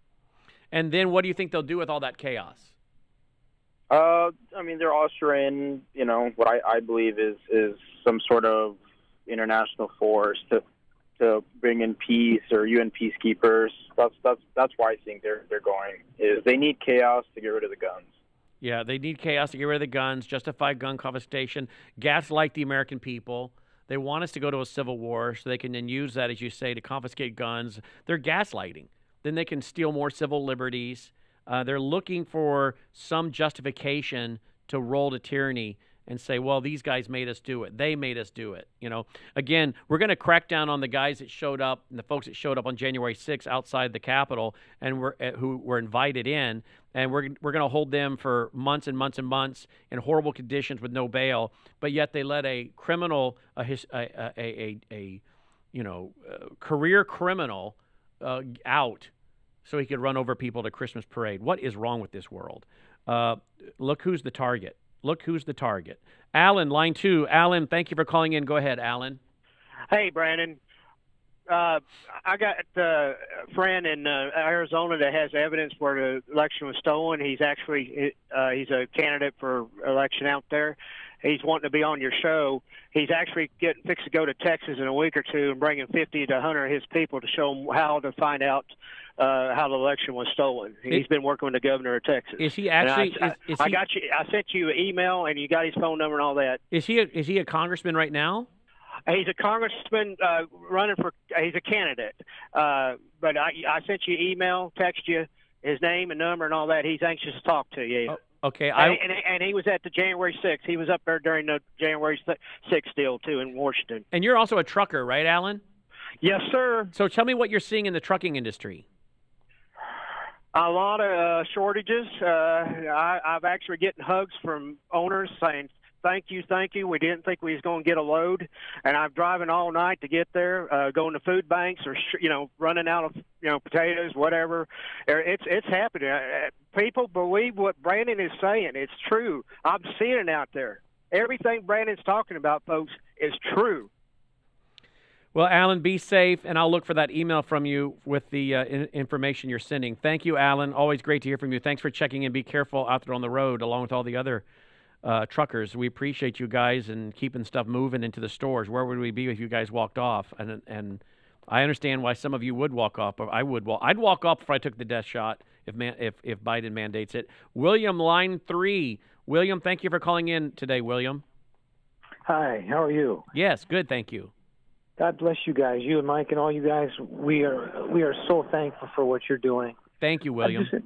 And then what do you think they'll do with all that chaos? Uh, I mean, they're ushering, you know, what I, I believe is, is some sort of international force to to bring in peace or U N peacekeepers. That's that's that's why I think they're they're going. Is they need chaos to get rid of the guns. Yeah, they need chaos to get rid of the guns, justify gun confiscation, gaslight the American people. They want us to go to a civil war so they can then use that, as you say, to confiscate guns. They're gaslighting. Then they can steal more civil liberties. Uh, they're looking for some justification to roll to tyranny and say, well, these guys made us do it. They made us do it. You know, again, we're going to crack down on the guys that showed up and the folks that showed up on January sixth outside the Capitol and were uh, who were invited in, and we're we're going to hold them for months and months and months in horrible conditions with no bail. But yet they let a criminal, a a a, a, a you know, a career criminal uh, out so he could run over people at a Christmas parade. What is wrong with this world? Uh, look who's the target. Look who's the target. Alan, line two. Alan, thank you for calling in. Go ahead, Alan. Hey, Brandon. Uh, I got a friend in uh, Arizona that has evidence where the election was stolen. He's actually uh, he's a candidate for election out there. He's wanting to be on your show. He's actually getting fixed to go to Texas in a week or two and bringing fifty to one hundred of his people to show them how to find out uh, how the election was stolen. He's it, been working with the governor of Texas. Is he actually? I, is, is I, he, I got you. I sent you an email, and you got his phone number and all that. Is he? A, is he a congressman right now? He's a congressman uh, running for. He's a candidate. Uh, but I, I sent you an email, text you his name and number and all that. He's anxious to talk to you. Oh. Okay, I and, and, and he was at the January sixth. He was up there during the January sixth deal too in Washington. And you're also a trucker, right, Alan? Yes, sir. So tell me what you're seeing in the trucking industry. A lot of uh, shortages. Uh, I, I've actually getting hugs from owners saying, thank you, thank you. We didn't think we was going to get a load, and I'm driving all night to get there, uh, going to food banks or you know running out of you know potatoes, whatever. It's it's happening. Uh, people believe what Brandon is saying. It's true. I'm seeing it out there. Everything Brandon's talking about, folks, is true. Well, Alan, be safe, and I'll look for that email from you with the uh, in- information you're sending. Thank you, Alan. Always great to hear from you. Thanks for checking in. Be careful out there on the road, along with all the other uh, truckers. We appreciate you guys and keeping stuff moving into the stores. Where would we be if you guys walked off? And and I understand why some of you would walk off, but I would. Well, I'd walk off if I took the death shot if man, if if Biden mandates it. William, line three. William, thank you for calling in today, William. Hi, how are you? Yes, good, thank you. God bless you guys, you and Mike and all you guys. We are we are so thankful for what you're doing. Thank you, William. I just,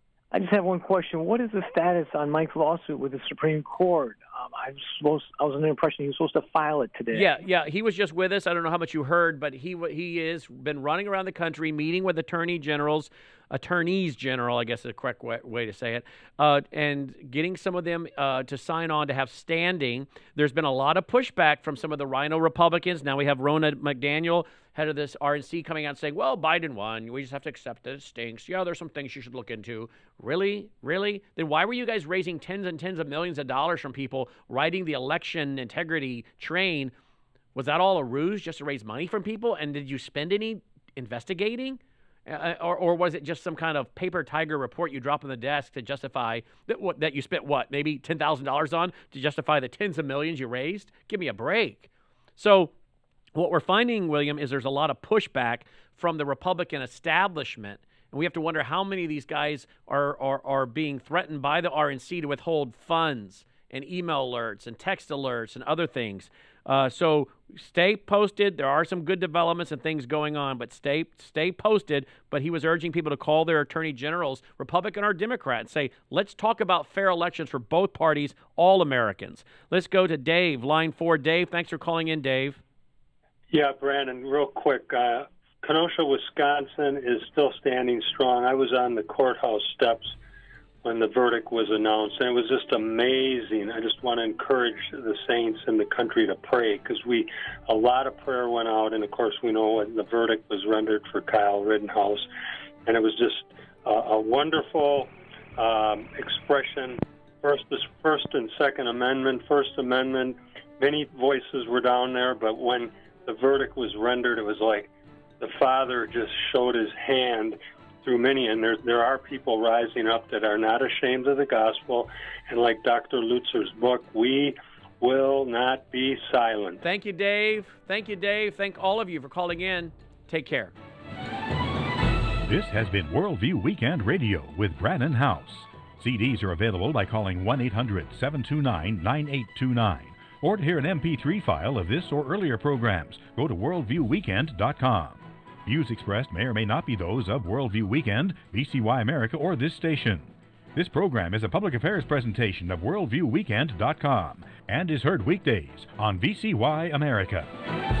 I just have one question. What is the status on Mike's lawsuit with the Supreme Court? Um, I was supposed I was under the impression he was supposed to file it today. Yeah, yeah. He was just with us. I don't know how much you heard, but he he is been running around the country, meeting with attorney generals, attorneys general, I guess is the correct way, way to say it, uh, and getting some of them uh, to sign on to have standing. There's been a lot of pushback from some of the Rhino Republicans. Now we have Ronna McDaniel, head of this R N C, coming out saying, well, Biden won. We just have to accept that it stinks. Yeah, there's some things you should look into. Really? Really? Then why were you guys raising tens and tens of millions of dollars from people riding the election integrity train? Was that all a ruse just to raise money from people? And did you spend any investigating? Uh, or, or was it just some kind of paper tiger report you drop on the desk to justify that, what, that you spent, what, maybe ten thousand dollars on to justify the tens of millions you raised? Give me a break. So what we're finding, William, is there's a lot of pushback from the Republican establishment. And we have to wonder how many of these guys are, are, are being threatened by the R N C to withhold funds and email alerts and text alerts and other things. Uh, so stay posted. There are some good developments and things going on, but stay stay posted. But he was urging people to call their attorney generals, Republican or Democrat, and say, let's talk about fair elections for both parties, all Americans. Let's go to Dave, line four. Dave, thanks for calling in, Dave. Yeah, Brandon, real quick. Uh, Kenosha, Wisconsin is still standing strong. I was on the courthouse steps when the verdict was announced, and it was just amazing. I just want to encourage the saints in the country to pray, because we, a lot of prayer went out, and of course we know when the verdict was rendered for Kyle Rittenhouse, and it was just a, a wonderful um, expression. First, this First and Second Amendment, First Amendment, many voices were down there, but when the verdict was rendered, it was like the Father just showed his hand through many, and there there are people rising up that are not ashamed of the gospel, and like Doctor Lutzer's book, we will not be silent. Thank you, Dave. Thank you, Dave. Thank all of you for calling in. Take care. This has been Worldview Weekend Radio with Brannon House. C Ds are available by calling one eight hundred seven two nine nine eight two nine. Or to hear an M P three file of this or earlier programs, go to worldview weekend dot com. Views expressed may or may not be those of Worldview Weekend, V C Y America, or this station. This program is a public affairs presentation of worldview weekend dot com and is heard weekdays on V C Y America.